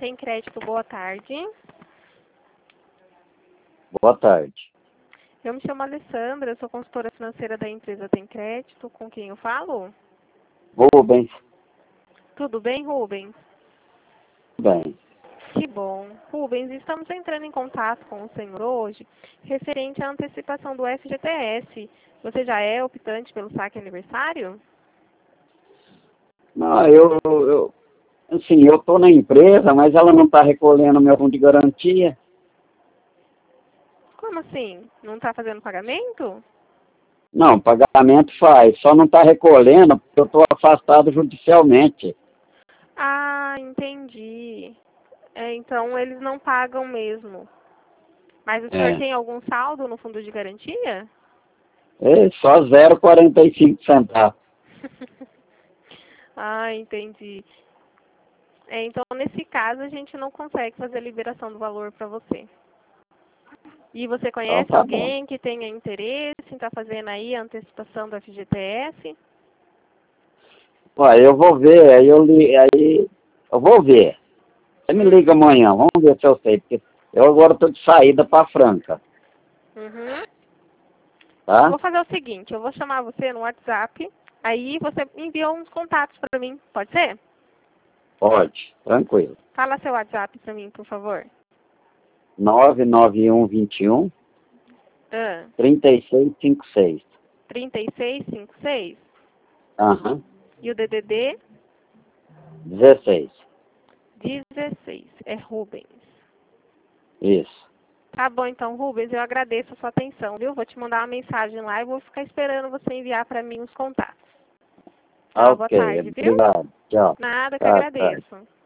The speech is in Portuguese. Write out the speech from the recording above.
Tem Crédito, boa tarde. Boa tarde. Eu me chamo Alessandra, sou consultora financeira da empresa Tem Crédito. Com quem eu falo? Rubens. Tudo bem, Rubens? Bem. Que bom. Rubens, estamos entrando em contato com o senhor hoje, referente à antecipação do FGTS. Você já é optante pelo saque aniversário? Não, assim, eu estou na empresa, mas ela não está recolhendo meu fundo de garantia. Como assim? Não está fazendo pagamento? Não, pagamento faz, só não está recolhendo porque eu estou afastado judicialmente. Ah, entendi. Então eles não pagam mesmo. Mas o senhor É, tem algum saldo no fundo de garantia? é só 0,45 centavos. Ah, entendi. Então, nesse caso, a gente não consegue fazer a liberação do valor para você. E você Então conhece tá bom. alguém que tenha interesse em estar fazendo aí a antecipação do FGTS? Ó, eu vou ver, aí eu vou ver. Você me liga amanhã, vamos ver se eu sei, porque eu agora estou de saída para Franca, Uhum. tá? Vou fazer o seguinte, eu vou chamar você no WhatsApp, aí você envia uns contatos para mim, pode ser? Pode, tranquilo. Fala seu WhatsApp para mim, por favor. 99121 Ah, 3656. 3656 Aham, e o DDD 16. 16. É Rubens. Isso. Tá bom, então, Rubens, eu agradeço a sua atenção, viu? Vou te mandar uma mensagem lá e vou ficar esperando você enviar para mim os contatos. Tá, boa Ok, tarde, viu? obrigado. Tchau. Nada, que Tchau, tchau. agradeço.